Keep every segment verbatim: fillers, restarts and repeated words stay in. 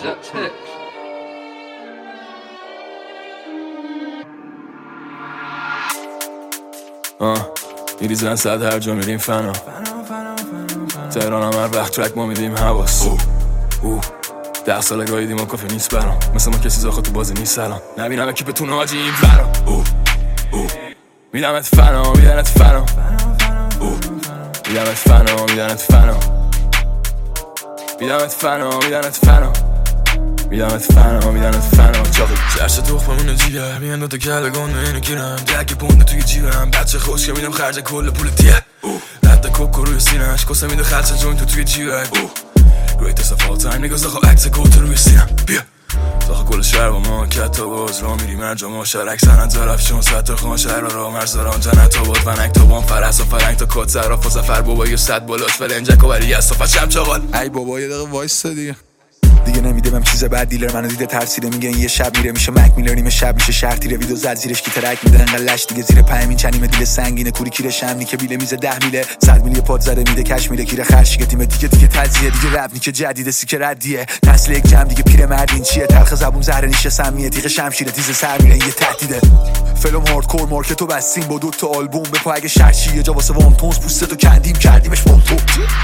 آه میریزن صد هر جا میریم فنا تهران هم هر وقت ترک ما میدیم حواس اوه ده ساله گاهیدیم و کافی نیست برام مثل ما کسی زاخه تو بازی نیست سلام نبینم اکیپتون حاجی این برام اوه اوه میدمت فنا میدنت فنا اوه میدمت فنا میدنت فنا میدمت فنا میدنت فنا میدمت فنا میدنت فنا چاقی جرس تخممون جیگر میان دوتا کله گنده اینو گیرم دک پونده توی جیبم بچه خوش که میدم خرج کل پول دیه رد کوکو روی سینهش کسه میده خرچه جوین تو توی جیبک greatest of all time نگاه زخوا عکس گوت روی سینم بیا زخوا کل شهر با ما کت و باز را میریم هر جا ما شرک سنن زرف چون ست خون شهر را مرزاران جنت و بود ونک تا بام فرس و فرنگ تا کت زراف و زفر بابا یه صد بالاش فلنجک و بری از صفت شم چاقال ای بابا یه دقیقه وایستا دیگه دیگه نمیده بهم چیز بعد دیلر منو دیده ترسیده میگه این یه شب میره میشه مک میلر نیمه شب میشه شهر تیره ویدو زد زیرش کی ترک میده انقدر لش دیگه زیر پایین چنیم دیل سنگینه کوری کیره شمنی که بیله میزه ده میله صد میلی پاد زده میده کش میله کیره خرشی که تیم دیگه دیگه تزیه دیگه رپ که جدیده سی که ردیه نسل یک جمع دیگه پیر مردین چیه تلخ زبون زهر نیشه سمیه تیغ شمشیر تیز سر میره یه تهدیده فیلم هاردکور مارکتو بستیم با دو تا آلبوم بپا اگه شرچی یه جا واسه وان تونز پوستتو کندیم کردیمش مونتو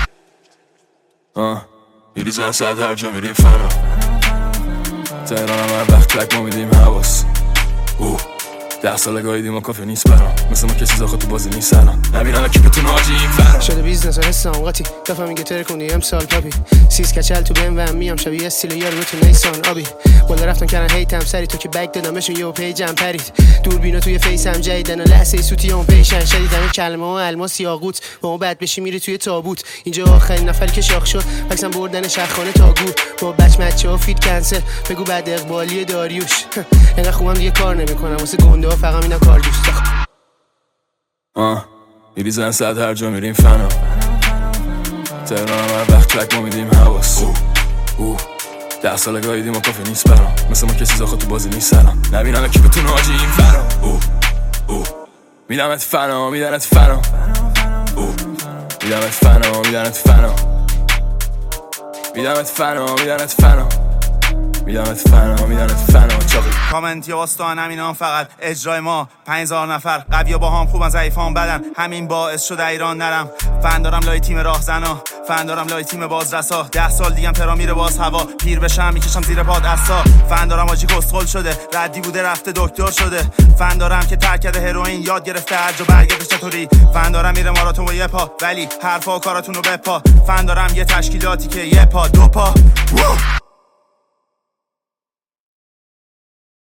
آه میریزن صد هر جا میریم فنا تهران هم هر وقت ترک ما میدیم حواس اوه ده ساله گاهیدیم و کافی نیست برام مثل ما کسی زاخه تو بازی نیست سلام نبینم اکیپتون حاجی این فرام شده بیزنس و حسام قاطی دفعه میگه تر کنی امسال پاپی سیز کچل تو بیم و میام شبیه استیل یار رو تو نیسان آبی بالا رفتن کردن هیتم سری تو که بک دادم بهشون یه پیجم پرید دوربینا توی فیسم جدیدن و لحظه سوتی اون پیشن شدیدم کلمه و الماس یاقوت با اون بعد بشی میری توی تابوت اینجا آخرین نفری که شاخ شد فکسم بردن شخانه تاگو با بچ مچه ها فیت کنسل بگو بعد اقبالی داریوش انقدر خوبم دیگه کار نمیکنم واسه گنده ها فقط اینا کار دوست آه میریزن صد هر جا میریم فنا تهران هم هر وقت ترک ما میدیم حواس اوه ده ساله گاهیدیم و کافی نیست برام مثل ما کسی زاخه تو بازی نیست سلام نبینم اکیپتون حاجی این فرام اوه اوه میدمت فنا میدنت فنا اوه میدمت فنا میدنت فنا میدمت فنا میدنت فنا میدمت فنا میدنت فنا چاقی کامنت یا واسطان همینان فقط اجرای ما پنج هزار نفر قوی با هم خوبن ضعیفان بدن همین باعث شده ایران نرم فن دارم لای تیم راهزنا فن دارم لای تیم بازرسا ده سال دیگم ترا میره باز هوا پیر بشم میکشم زیر پاد اسا فن دارم آجی کسخل شده ردی بوده رفته دکتر شده فن دارم که ترک کرده هروئین یاد گرفته هر جا برگردش چطوری فن دارم میره ماراتون با یه پا ولی حرفا و کاراتون رو بپا فن دارم یه تشکیلاتی که یه پا دو پا